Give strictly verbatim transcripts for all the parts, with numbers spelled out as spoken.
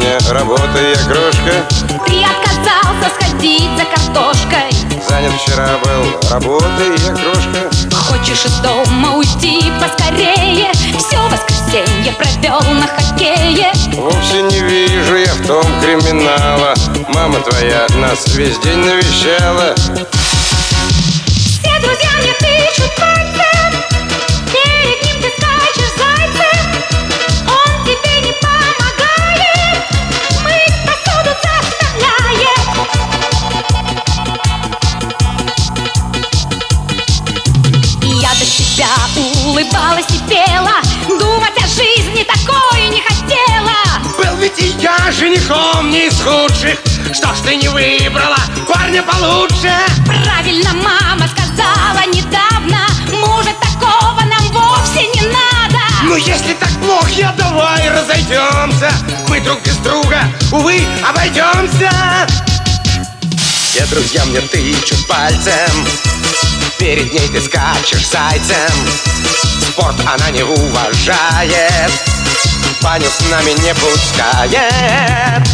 мне работа, я крошка. Ты отказался сходить за картошкой. Занят вчера был работой, я крошка. Хочешь из дома уйти поскорее? Все воскресенье провел на хоккее. Вовсе не вижу я в том криминала. Мама твоя нас весь день навещала. Все друзья мне тычут пальцем, перед ним ты скачешь зайцем. Он тебе не помогает, мыть посуду заставляет. И я до тебя улыбалась и пела, думать о жизни такой не хотела. Был ведь и я женихом не из худших. Что ж ты не выбрала парня получше? Правильно мама сказала недавно, мужа такого нам вовсе не надо. Ну если так плохо, я давай разойдемся. Мы друг без друга, увы, обойдемся. Все друзья мне тычут пальцем, перед ней ты скачешь зайцем. Спорт она не уважает, в баню с нами не пускает.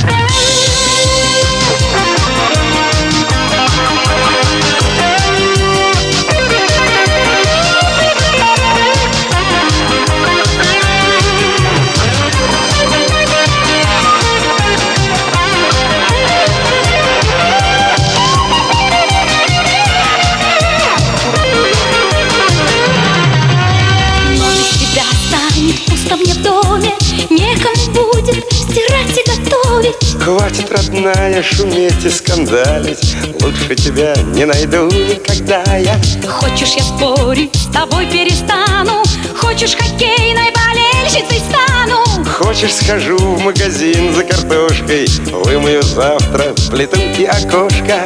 Пусто мне в доме, некому будет стирать и готовить. Хватит, родная, шуметь и скандалить. Лучше тебя не найду никогда я. Хочешь, я спорить с тобой перестану? Хочешь, хоккейной болельщицей стану? Хочешь, схожу в магазин за картошкой, вымою завтра плиту и окошко.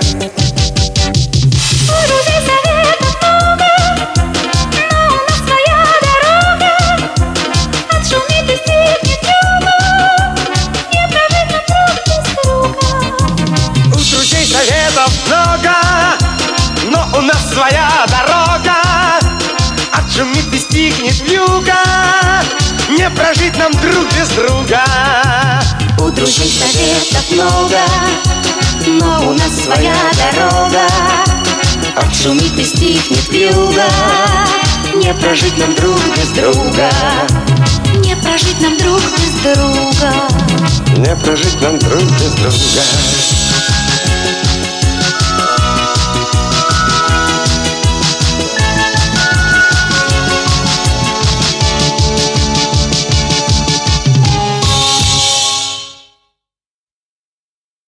У друзей советов много, но у нас своя дорога. Отшумит и стихнет вьюга, не прожить нам друг без друга. У друзей советов много, но у нас своя дорога. Отшумит и стихнет вьюга, не прожить нам друг без друга. У друзей советов много, но у нас своя дорога. Отшумит и стихнет вьюга, не прожить нам друг без друга. Не прожить нам друг без друга. Не прожить нам друг без друга.